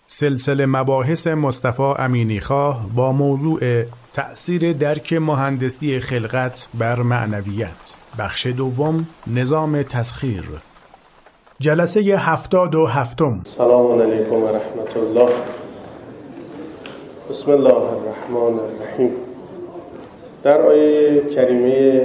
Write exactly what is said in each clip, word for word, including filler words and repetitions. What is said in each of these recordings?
سلسله مباحث مصطفی امینیخواه با موضوع تأثیر درک مهندسی خلقت بر معنویت، بخش دوم، نظام تسخیر، جلسه هفتاد و هفتم. سلام علیکم و رحمت الله. بسم الله الرحمن الرحیم. در آیه کریمه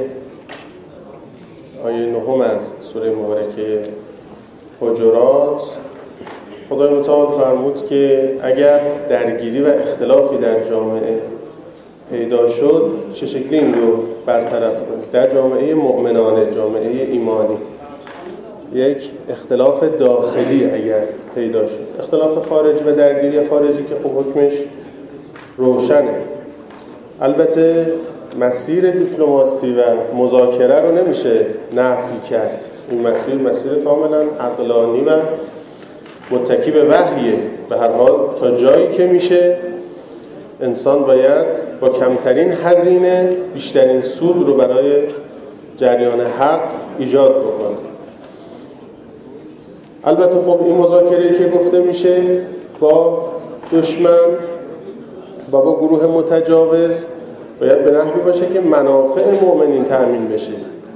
آیه نهم از سوره مبارکه حجرات، خدای متعال فرمود که اگر درگیری و اختلافی در جامعه پیدا شد چه شکلی این رو برطرف کنید. در جامعه مؤمنانه، جامعه ایمانی، یک اختلاف داخلی اگر پیدا شد، اختلاف خارجی و درگیری خارجی که خب حکمش روشنه. البته مسیر دیپلماسی و مذاکره رو نمیشه نفی کرد. این مسیر مسیر کاملا عقلانی و متکی به وحیه. به هر حال تا جایی که میشه انسان باید با کمترین هزینه بیشترین سود رو برای جریان حق ایجاد بکنه. البته خب این مذاکره‌ای که گفته میشه با دشمن و با گروه متجاوز باید به نحوی باشه که منافع مؤمنین تأمین بشه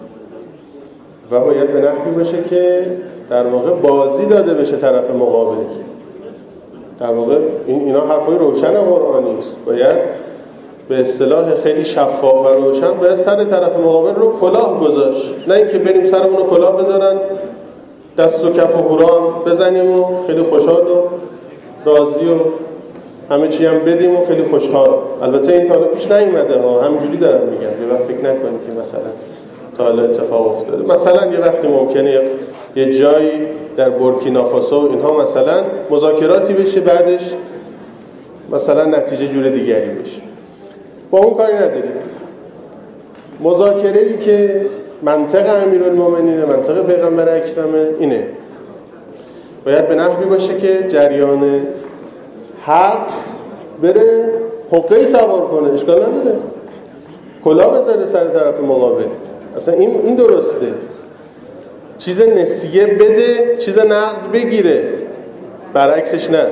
و باید به نحوی باشه که در واقع بازی داده بشه طرف مقابل. در واقع این اینا حرفای روشن قرآنی است. باید به اصطلاح خیلی شفاف و روشن باید سر طرف مقابل رو کلاه گذاشت، نه اینکه بریم سرمون رو کلاه بذارن دست و کف و هورا هم بزنیم و خیلی خوشحال و راضی و همه چی هم بدیم و خیلی خوشحال. البته این تا حالا پیش نیومده ها، همینجوری دارم میگم. یه وقت فکر نکنید که مثلا تا حالا اتفاق افتاده. مثلا یه وقتی ممکنه یه جایی در بورکینافاسو اینها مثلا مذاکراتی بشه، بعدش مثلا نتیجه جور دیگری بشه. با اون کاری نداریم. مذاکره‌ای که منطق امیرالمومنین، منطق پیغمبر اکرمه اینه، باید به نحوی باشه که جریان حق بره حقه‌ای سوار کنه، اشکال نداره، کلاه بذاره سر طرف مقابل. اصلا این این درسته. چیز نسیه بده، چیز نقد بگیره، برعکسش نه.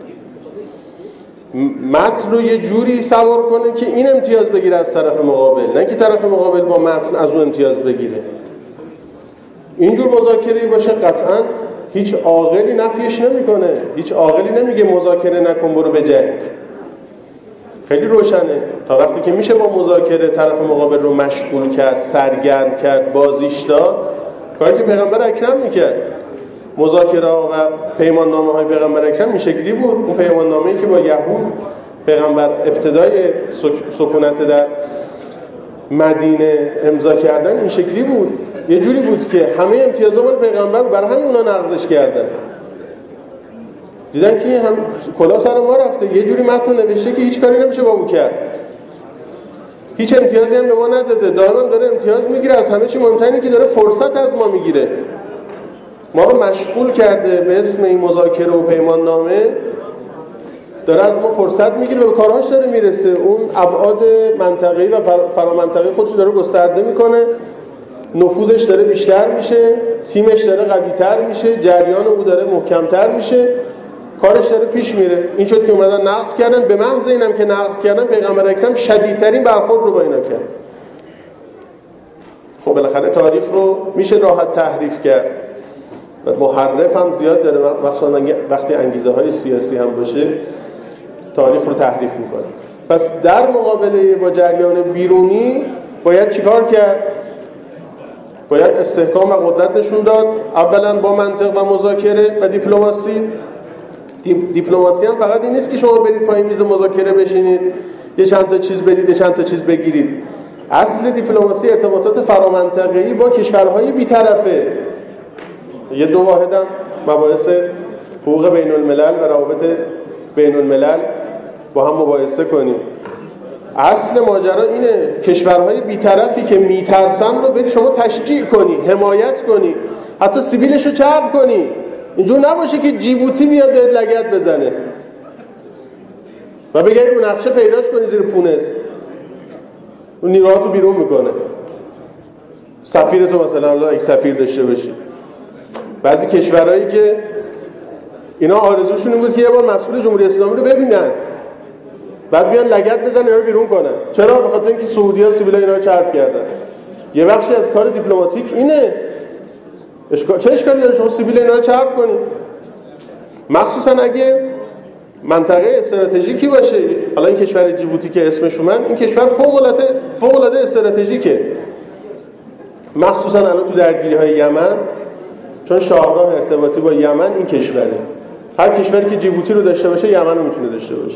متن رو یه جوری سوار کنه که این امتیاز بگیره از طرف مقابل، نه که طرف مقابل با متن از اون امتیاز بگیره. اینجور مذاکره‌ای باشه قطعاً هیچ عاقلی نفیش نمیکنه. هیچ عاقلی نمیگه مذاکره نکن برو بجنگ. خیلی روشنه. تا وقتی که میشه با مذاکره طرف مقابل رو مشغول کرد، سرگرم کرد، بازیش داد، کاری که پیغمبر اکرم میکرد. مذاکره و پیمان نامه های پیغمبر اکرم این شکلی بود. اون پیمان نامه‌ای که با یهود پیغمبر ابتدای سکونت در مدینه امضا کردن این شکلی بود. یه جوری بود که همه امتیازات پیغمبر برای همین اونا نقضش کردن. دیدن که هم کلا سر ما رفته، یه جوری متن نوشته که هیچ کاری نمیشه با او کرد. هیچ امتیازی هم به ما نداده، دائما داره امتیاز میگیره. از همه چی مهمتره که داره فرصت از ما میگیره. ما رو مشغول کرده به اسم این مذاکره و پیمان نامه، داره از ما فرصت میگیره و به کارهاش داره میرسه. اون ابعاد منطقه‌ای و فرامنطقه‌ای خودش داره گسترده میکنه، نفوذش داره بیشتر میشه، تیمش داره قوی‌تر میشه، جریان او داره محکم‌تر میشه، کارش داره پیش میره. این شد که اومدن نقض کردن. به محض اینم که نقض کردن پیغمبر اکرم شدیدترین برخورد رو با اینا کرد. خب بالاخره تاریخ رو میشه راحت تحریف کرد و محرف هم زیاد داره، مخصوصا وقتی انگیزه های سیاسی هم باشه تاریخ رو تحریف میکنه. پس در مقابله با جریان بیرونی باید چیکار کرد؟ باید استحکام و قدرت نشون داد. اولا با منطق و مذاکره و دیپلماسی. دیپلماسی هم فقط این نیست که شما برید پای میز مذاکره بشینید، یه چند تا چیز بدید، یه چند تا چیز بگیرید. اصل دیپلماسی ارتباطات فرامنطقه‌ای با کشورهای بی‌طرفه. یه دو واحدم مباحث حقوق بین الملل و روابط بین الملل با هم مباحثه کنید. اصل ماجرا اینه، کشورهای بی‌طرفی که میترسن رو بری شما تشجیع کنی، حمایت کنی، حتی سیبیلش رو چرب کنی. اینجور نباشه که جیبوتی بیاد بهت لگد بزنه و بگید اون نقشه پیداش کنی زیر پونز، اون نیروهاتو بیرون میکنه. سفیرتو مثلا اگه سفیر داشته باشی، بعضی کشورهایی که اینا آرزوشون این بود که یه بار مسئول جمهوری اسلامی رو ببینن، بعد بیان لگد بزنن اینا رو بیرون کنن. چرا؟ به خاطر اینکه سعودی‌ها سیبیلای اینا رو چرب کردن. یه بخشی از کار دیپلماتیک اینه. اشکال چه اشکالی داره شما سیبیل اینا رو چرب کنید؟ مخصوصا اگه منطقه استراتژیکی باشه. حالا این کشور جیبوتی که اسمش اومد، این کشور فوق العاده فوق العاده استراتژیکه. مخصوصا الان تو درگیری‌های یمن، چون شاهراه ارتباطی با یمن این کشوره. هر کشوری که جیبوتی رو داشته باشه یمن رو میتونه داشته باشه.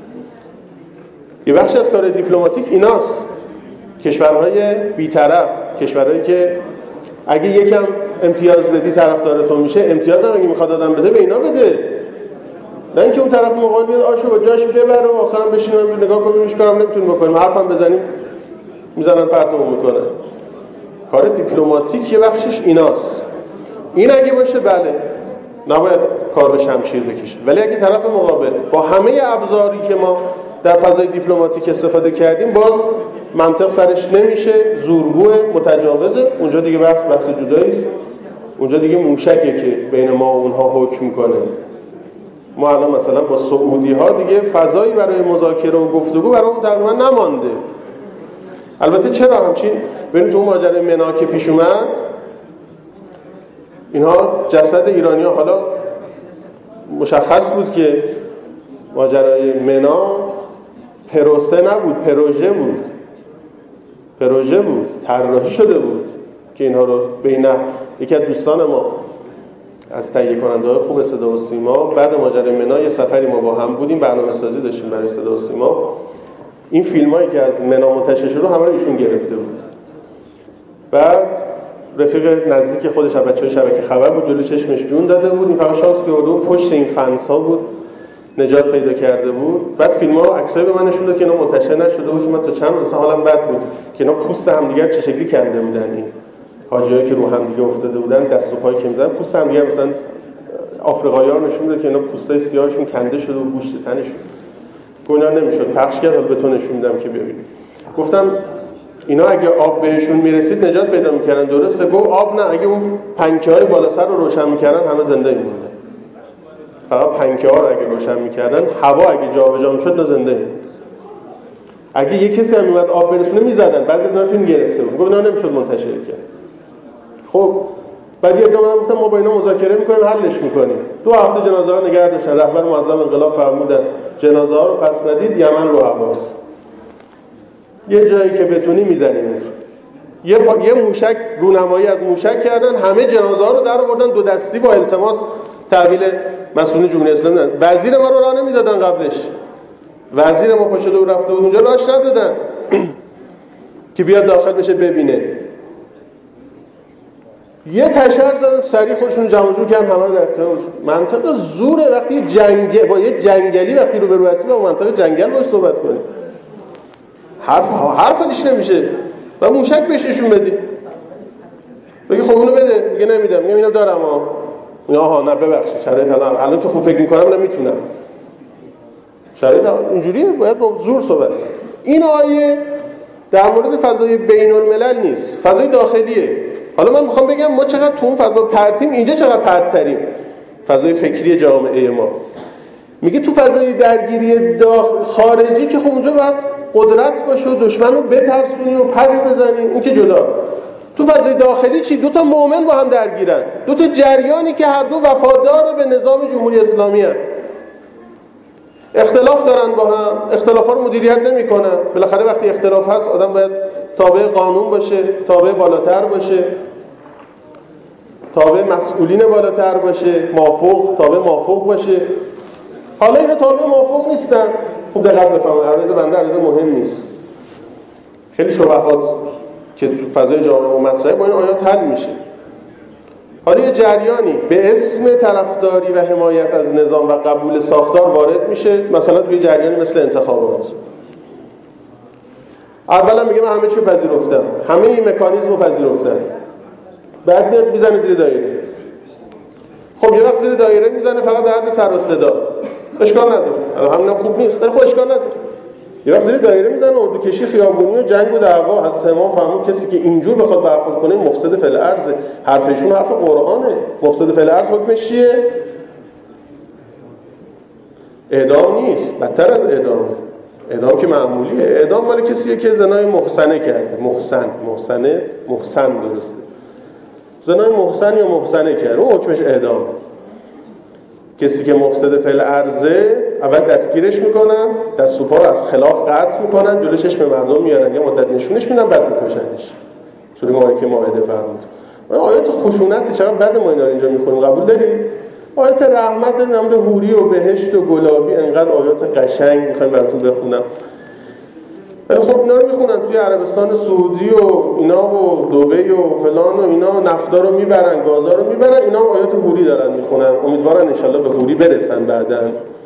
یه بخش از کار دیپلماتیک ایناست. کشورهای بی‌طرف، کشورهایی که اگه یکم امتیاز بدی طرفدارتون میشه، امتیاز هم اگه میخواد آدم بده به اینا بده. نه اینکه اون طرف مقابل بیاد آشو با جاش ببره و آخرام بشینیم همینجوری نگاه کنیم هیچ کارام نمیتونیم بکنیم، حرفم بزنیم میزنن پرتمون میکنن. کار دیپلماتیک یه بخشش ایناست. این اگه باشه بله نباید کار رو شمشیر بکشه، ولی اگه طرف مقابل با همه ابزاری که ما در فضای دیپلماتیک استفاده کردیم باز منطق سرش نمیشه، زورگوه، متجاوزه، اونجا دیگه بحث بحث جدایی است. اونجا دیگه موشکه که بین ما و اونها حکم میکنه. ما الان مثلا با سعودی ها دیگه فضایی برای مذاکره و گفتگو برامون تقریبا نمانده. البته چرا همچین؟ ببینید تو اون ماجرای منا که پیش اومد، اینها جسد ایرانی ها، حالا مشخص بود که ماجرای منا پروسه نبود، پروژه بود. پروژه بود، طراحی شده بود که اینها رو بین یکی از دوستان ما از تهیه کننده‌های خوب صدا و سیما، بعد ماجرای منا یه سفری ما با هم بودیم، برنامه‌سازی داشتیم برای صدا و سیما. این فیلمایی که از منا منتشر شده همه رو ایشون گرفته بود. بعد رفیق نزدیک خودش از بچه‌های شبکه خبر بود، جلوی چشمش جون داده بود. این فقط شانس که اردو پشت این فنس‌ها بود نجات پیدا کرده بود. بعد فیلم‌ها و عکسای به من نشون داد که اینا منتشر نشده بود که من تا چند روز حالم بد بود که اینا پوست همدیگر چه شکلی کنده بودن. این حاجیایی که رو هم دیگه افتاده بودن دست و پای که می‌زدن پوست همدیگر، مثلا آفریقایی‌ها نشون داد که اینا پوستای سیاهشون کنده شده و گوشت تنشون گونا نمی‌شد پخش کرد. حالا به تو نشون میدم که ببینید. گفتم اینا اگه آب بهشون میرسید نجات پیدا می‌کردن. درسته گفت آب نه، اگه اون پنکه‌های بالا سر رو روشن می‌کردن همه زنده می‌موندن. فقط پنکه‌ها رو اگه روشن می‌کردن، هوا اگه جابجا می‌شد نه زنده می‌موند. اگه یه کسی هم میومد آب برسونه می‌زدن. بعضی از اینا فیلم گرفته بود. گفت اینا نمی‌شد منتشر کرد. خب بعد یه دو گفتم ما با اینا مذاکره می‌کنیم، حلش می‌کنیم. دو هفته جنازه ها نگه داشتن. رهبر معظم انقلاب فرمودن جنازه ها رو پس ندید، یمن رو حواس. یه جایی که بتونی می‌زنیم. یه پا... یه موشک رونمایی از موشک کردن، همه جنازه ها رو در آوردن دو دستی با التماس تحویل مسئولین جمهوری اسلامی دادن. وزیر ما رو راه نمیدادن قبلش. وزیر ما پاشده و رفته بود اونجا راهش ندادن که بیاد داخل بشه ببینه. یه تشر زدن سریع خودشون جمع جور کردن همه رو در اختیار گذاشتن. منطقه زوره وقتی جنگ با یه جنگلی وقتی رو به رو هستی با منطقه جنگل باهاش صحبت کنی. حرف حرف دیش نمیشه. و موشک بهش نشون بدی. بگی خب اونو بده، میگه نمیدم. میگم اینو دارم ها. میگه آها نه ببخشید شرایط الان الان که خوب فکر می‌کنم نمیتونم. شرایط اینجوریه، باید با زور صحبت کنیم. این آیه در مورد فضای بین‌الملل نیست، فضای داخلیه. حالا من میخوام بگم ما چقدر تو اون فضا پرتیم، اینجا چقدر پرت‌تریم. فضای فکری جامعه ما. میگه تو فضای درگیری داخل خارجی که خب اونجا باید قدرت باشه و دشمن رو بترسونی و پس بزنی، اون که جدا. تو فضای داخلی چی؟ دو تا مؤمن با هم درگیرن، دو تا جریانی که هر دو وفادار به نظام جمهوری اسلامی هستند. اختلاف دارن با هم، اختلافا رو مدیریت نمی‌کنن. بالاخره وقتی اختلاف هست آدم باید تابع قانون باشه، تابع بالاتر باشه، تابع مسئولین بالاتر باشه، مافوق تابع مافوق باشه. حالا اینا تابع مافوق نیستن. خوب دقت بفهمید، عرض بنده عرض مهم نیست. خیلی شبهات که تو فضای جامعه و مطرحه با این آیات حل میشه. حالا یه جریانی به اسم طرفداری و حمایت از نظام و قبول ساختار وارد میشه، مثلا توی جریانی مثل انتخابات. اولا میگه من همه چیو پذیرفتم، همه این مکانیزم رو پذیرفتم. بعد میاد میزنه زیر دایره. خب یه وقت زیر دایره میزنه فقط در حد سر و صدا. اشکال نداره. همینم خوب نیست. ولی خب اشکال نداره. یه وقت زیر دایره میزنه اردوکشی خیابونی و جنگ و دعوا. از امام فهمون کسی که اینجور بخواد برخورد کنه مفسد فی الارض. حرفشون حرف قرآنه. مفسد فی الارض حکمش چیه؟ اعدام نیست، بدتر از اعدامه. اعدام که معمولیه. اعدام مال کسیه که زنای محسنه کرده. محسن، محسنه، محسن درسته. زنای محسن یا محسنه کرده، اون حکمش اعدام. کسی که مفسد فعل عرضه، اول دستگیرش میکنن، دست و پا رو از خلاف قطع میکنن، جلوی چشم مردم میارن، یه مدت نشونش میدن، بعد میکشنش. سوره مبارکه مائده فرمود. آیات خشونت چقدر بعد ما اینا رو اینجا میخونیم، قبول دارید؟ آیات رحمت داریم، نمود حوری و بهشت و گلابی، انقدر آیات قشنگ میخوایم براتون بخونم. ولی خب اینا رو میخونن توی عربستان سعودی و اینا و دبی و فلان و اینا، نفتا رو میبرن، گازا رو میبرن، اینا هم آیات حوری دارن میخونن. امیدوارن انشالله به حوری برسن بعداً.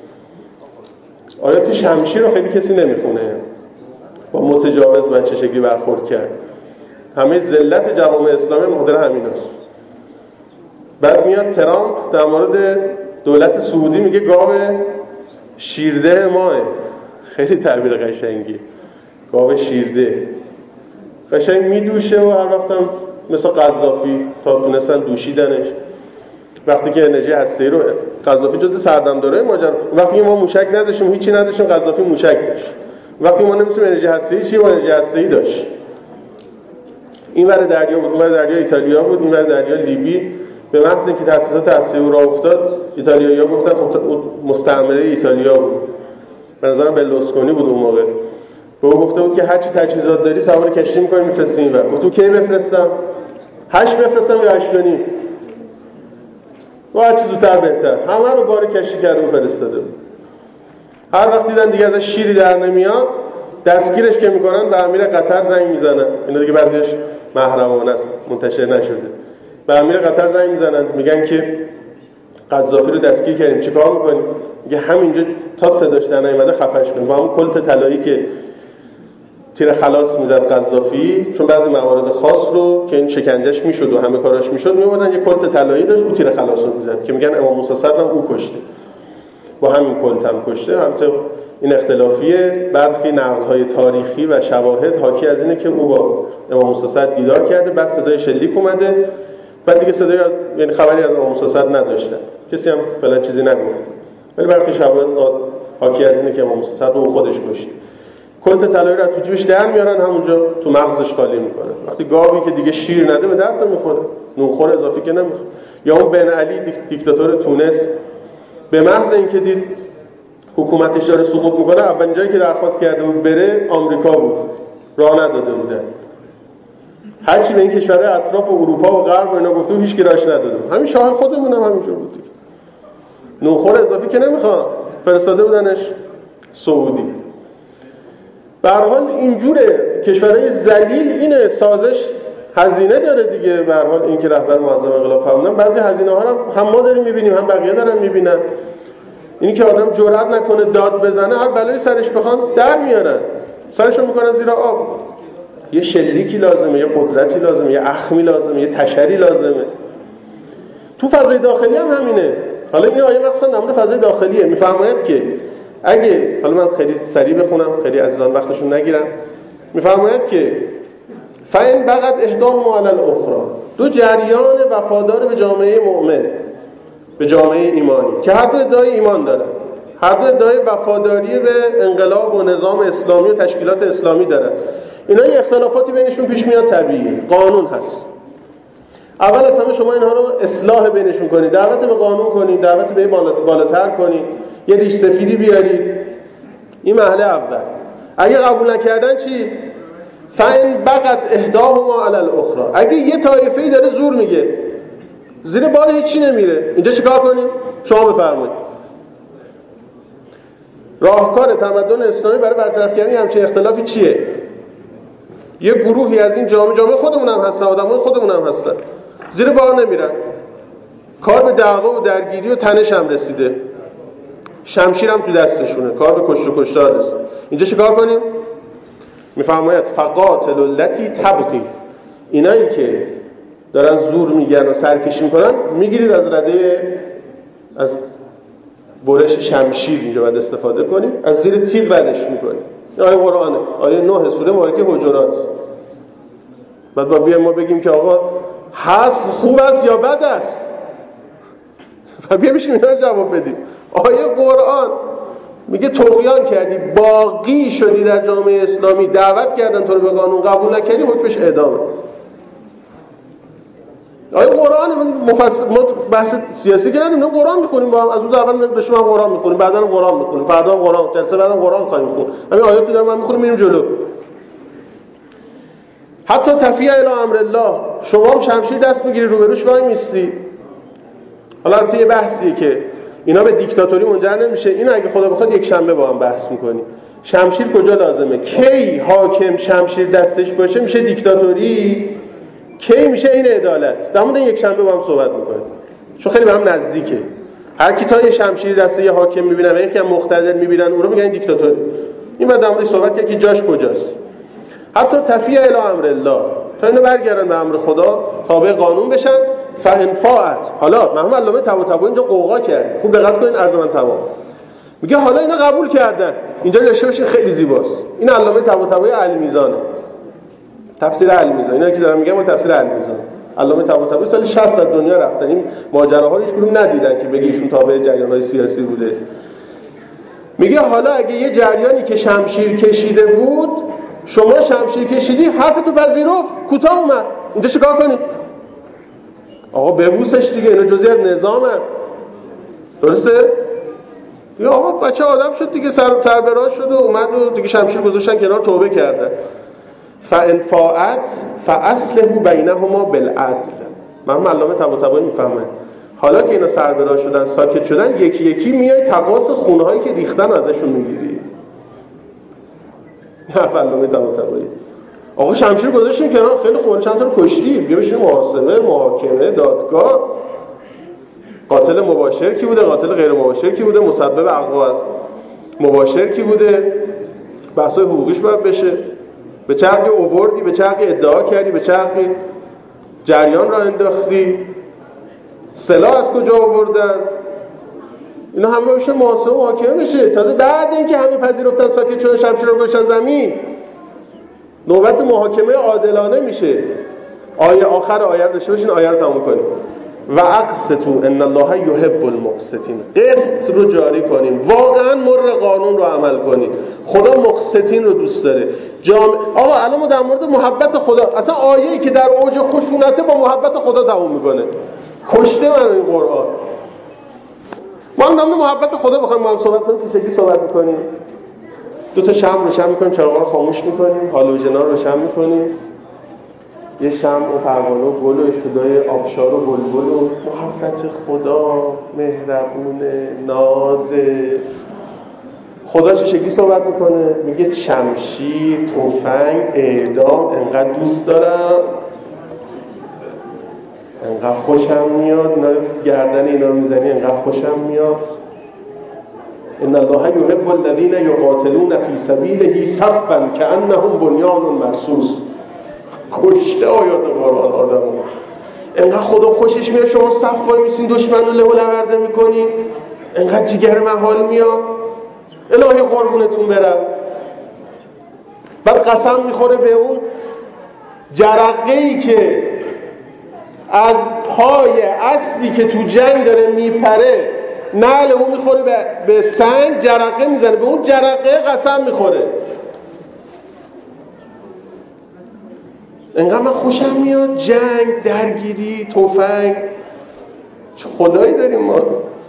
آیات شمشیر رو خیلی کسی نمیخونه. با متجاوز باید چه شکلی برخورد کرد. همه ذلت جوامع اسلامی مقدر همیناست. بعد میاد ترامپ در مورد دولت سعودی میگه گاو شیرده ماه. خیلی تعبیر قشنگی. گاو شیرده قشنگ میدوشه و هر وقتم مثل قذافی تا تونستن دوشیدنش. وقتی که انرژی هسته‌ای رو قذافی جز سردمدارای ماجرا، وقتی که ما موشک نداشتیم، هیچی نداشتیم، قذافی موشک داشت. وقتی ما نمی‌دونیم انرژی هسته‌ای چیه، با انرژی هسته‌ای داشت. این ور دریا بود، اون ور دریا ایتالیا بود، این ور دریا لیبی. به محض اینکه تأسیسات هسته‌ای راه افتاد، ایتالیایی‌ها گفتن خب مستعمره ایتالیا بود. به نظرم بلوسکونی بود اون موقع. به او گفته بود که هر چی تجهیزات داری سوار کشتی می‌کنی می‌فرستی اینور. گفت تو کی بفرستم؟ هشت بفرستم یا هشت و نیم؟ و هر چی زودتر بهتر. همه رو بار کشتی کرده و فرستاده بود. هر وقت دیدن دیگه ازش شیری در نمیاد، دستگیرش که میکنن به امیر قطر زنگ میزنن. اینا دیگه بعضیش محرمانه است، منتشر نشده. به امیر قطر زنگ میزنن، میگن که قذافی رو دستگیر کردیم، چیکار میکنیم؟ میگه همینجا تا صداش در نیامده خفش کنیم. با همون کلت طلایی که تیر خلاص میزد قذافی، چون بعضی موارد خاص رو که این شکنجهش میشد و همه کاراش میشد، میوردن یه کلت طلایی داشت، او تیر خلاص رو میزد که میگن امام موسی صدر هم او کشته. با همین کلت هم کشته. البته این اختلافیه. برخی نقل‌های تاریخی و شواهد حاکی از اینه که او با امام موسی صدر دیدار کرده، بعد صدای شلیک اومده، بعد دیگه صدای از یعنی خبری از امام موسی صدر نداشتن. کسی هم فعلا چیزی نگفت. ولی برخی شواهد حاکی از اینه که امام موسی صدر او خودش کشته. کلت طلایی رو تو جیبش در میارن، همونجا تو مغزش خالی میکنه. وقتی گاوی که دیگه شیر نده به درد نمیخوره، نونخور اضافی که نمیخوره. یا اون بن علی دیک... دیکتاتور تونس، به محض اینکه دید حکومتش داره سقوط میکنه، اولین جایی که درخواست کرده بود بره آمریکا بود. راه نداده بودن. هرچی به این کشورهای اطراف اروپا و غرب و اینا گفته بود، هیچ کی راهش نداده بود. همین شاه خودمون هم همینجور بود دیگه. نونخور اضافی که نمیخواد، فرستاده بودنش سعودی. به هر حال اینجوره. کشورهای ذلیل اینه، سازش هزینه داره دیگه. به هر حال این که رهبر معظم انقلاب فرمودن، بعضی هزینه ها رو هم ما داریم میبینیم، هم بقیه دارن میبینن. اینی که آدم جرئت نکنه داد بزنه، هر بلایی سرش بخوان در میارن، سرشو میکنن زیر آب. یه شلیکی لازمه، یه قدرتی لازمه، یه اخمی لازمه، یه تشری لازمه. تو فضای داخلی هم همینه. حالا این آیه مخصوصا نمونه فضای داخلیه. میفرماید که اگه، حالا من خیلی سریع بخونم، خیلی عزیزان وقتشون نگیرم. میفرماید که فَإِنْ بَغَتْ إِحْدَاهُمَا عَلَى الْأُخْرَى، دو جریان وفادار به جامعه مؤمن، به جامعه ایمانی که هر دو ادعای ایمان دارن، هر دو ادعای وفاداری به انقلاب و نظام اسلامی و تشکیلات اسلامی دارن، اینا یه اختلافاتی بینشون پیش میاد، طبیعیه، قانون هست. اول از همه شما اینها رو اصلاح بینشون کنید، دعوت به قانون کنید، دعوت به بالاتر کنید، یه ریش سفیدی بیارید. این مرحله اول. اگه قبول نکردن چی؟ فَإِنْ بَغَتْ إِحْدَاهُمَا عَلَى الْأُخْرَى، اگه یه طایفه‌ای داره زور میگه، زیر بار هیچی نمیره، اینجا چیکار کنیم؟ شما بفرمایید. راهکار تمدن اسلامی برای برطرف کردن همچین اختلافی چیه؟ یه گروهی از این جامعه، جامعه خودمون هم هستن، آدمای خودمون هم هستن، زیر بار نمیرن، کار به دعوا و درگیری و تنش هم رسیده، شمشیر هم تو دستشونه، کار به کشت و کشتار رسید. اینجا چیکار کنیم؟ میفرماید فقاتل التی تبغی، اینایی که دارن زور میگن و سرکشی میکنن میگیرید از رده، از برش شمشیر اینجا باید استفاده کنید، از زیر تیغ بدش میکنید. این آیه قرآنه، آیه نه سوره مبارکه حجرات. بعد با بیایم ما بگیم که آقا هست خوب است یا بد است، و بیایم اینا رو جواب بدیم. آیه قرآن میگه طغیان کردی، باقی شدی در جامعه اسلامی، دعوت کردن تو رو به قانون، قبول نکردی، حکمش اعدامه. آیا قرآن مفصل بحث سیاسی که ندیم، قرآن میخونیم با هم، از روز اول داشتیم هم قرآن میخونیم، بعدا هم قرآن میخونیم، فردا هم قرآن، جلسه بعدم قرآن خواهیم خوند. همین آیاتی داریم من میخونیم میریم جلو. حتی تفیه الی امر الله، شما هم شمشیر دست میگیری روبروش وای میستی. حالا البته یه بحثیه که اینا به دیکتاتوری منجر نمیشه، این اگه خدا بخواد یک شنبه با هم بحث میکنیم. شمشیر کجا لازمه؟ کی حاکم شمشیر دستش باشه میشه دیکتاتوری، کی میشه این عدالت. در مورد یک شنبه با هم صحبت میکنیم چون خیلی به هم نزدیکه. هر کی تا یه شمشیر دست یه حاکم میبینن و یکی هم مقتدر میبینن اون رو میگن دیکتاتوری. این بعد در مورد صحبت کرد که جاش کجاست. حتی تفیه الی امر الله، تا اینو برگردن به امر خدا، تابع قانون بشن. فان فاعت، حالا مرحوم علامه طباطبایی اینجا قوقا کرد، خوب دقت کنین، عرض من تمام. میگه حالا اینا قبول کردن، اینجا داشته باشین خیلی زیباست. این علامه طباطبایی المیزانه، تفسیر المیزان، اینا که دارم میگم اون تفسیر المیزان. علامه طباطبایی سال شصت از دنیا رفتن، این ماجراها رو هیچ کدوم ندیدن که بگی ایشون تابع جریان‌های سیاسی بوده. میگه حالا اگه یه جریانی که شمشیر کشیده بود، شما شمشیر کشیدی، حرفتو پذیرفت، کوتاه اومد، اینجا چیکار کنی؟ آقا ببوسش دیگه، اینا جزئی از نظامه. درسته؟ یا آقا بچه آدم شد دیگه، سر سربراز شد و اومد و دیگه شمشیر گذاشتن کنار، توبه کرده. فان فاعت فاصلح بینهما بالعدل. من علامه طباطبایی میفهمه حالا که اینا سربراز شدن، ساکت شدن، یکی یکی میای تقاص خونهایی که ریختن ازشون میگیری. نه علامه طباطبایی آقا شمشیر گذاشتین کنار، خیلی خوب، چند تا رو کشتی، بیا بشین محاسبه، محاکمه، دادگاه. قاتل مباشر کی بوده، قاتل غیر مباشر کی بوده، مسبب اقوا است مباشر کی بوده، بحثای حقوقیش باید بشه. به چرخی اووردی، به چرخی ادعا کردی، به چرخی جریان را انداختی، سلاح از کجا آوردن، اینا همه بشه محاسبه و محاکمه بشه. تازه بعد اینکه همه پذیرفتن، ساکت شدن، شمشیر رو گذاشتن زمین، نوبت محاکمه عادلانه میشه. آیه آخر آیه رو داشته باشین، آیه رو تموم کنیم. و اقسطوا ان الله یحب المقسطین، قسط رو جاری کنین، واقعا مر قانون رو عمل کنین. خدا مقسطین رو دوست داره. جامع... آقا الان ما در مورد محبت خدا، اصلا آیه‌ای که در اوج خشونته با محبت خدا تموم میکنه. کشته من این قرآن. ما هم در مورد محبت خدا بخوایم ما هم صحبت کنیم، چه شکلی صحبت میکنیم؟ دو تا شمع روشن میکنیم، چراغا رو خاموش میکنیم، هالوژنا رو روشن میکنیم، یه شمع و پروانه و گل و صدای آبشار و بلبل و محبت خدا، مهربونه، نازه. خدا چه شکلی صحبت میکنه؟ میگه شمشیر، تفنگ، اعدام انقدر دوست دارم، انقدر خوشم میاد، اینا رو گردن اینا رو میزنی انقدر خوشم میاد. ان الله یحب الذین یقاتلون فی سبیله صفا کانهم بنیان مرصوص. کشته آیات قرآن آدمو. انقدر خدا خوشش میاد شما صف وای میسین دشمن رو له و لورده میکنین، انقدر جیگر من حال میاد، الهی قربونتون برم. بعد قسم میخوره به اون جرقه‌ای که از پای اسبی که تو جنگ داره میپره، نعل اون میخوره به, به سنگ، جرقه میزنه، به اون جرقه قسم میخوره. انقدر من خوشم میاد جنگ، درگیری، تفنگ. چه خدایی داریم ما.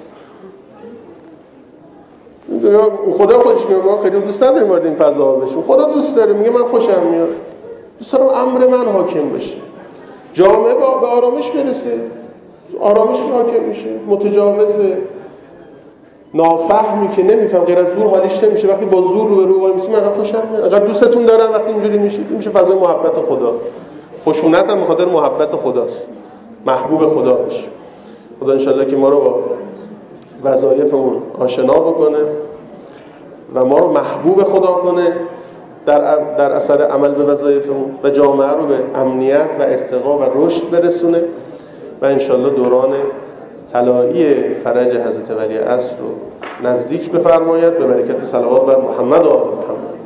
خدا خودش میاد، ما خیلی دوست نداریم وارد این فضا بشیم. خدا دوست داره، میگه من خوشم میاد، دوست دارم امر من حاکم بشه، جامعه به آرامش برسه، آرامش حاکم میشه. متجاوزه، نافهمی که نمیفهم، غیر از زور حالیش نمیشه، وقتی با زور رو به رو وای میسی من خوشم میاد، انقدر دوستتون دارم، وقتی اینجوری میشه میشه فضای محبت خدا. خشونت هم بخاطر محبت خداست، محبوب خدا بشه. خدا انشالله که ما رو با وظایفمون آشنا بکنه و ما رو محبوب خدا کنه در در اثر عمل به وظایفمون، و جامعه رو به امنیت و ارتقا و رشد برسونه و انشالله دوران طلایی فرج حضرت ولی عصر رو نزدیک بفرماید به برکت صلوات بر محمد و آل محمد.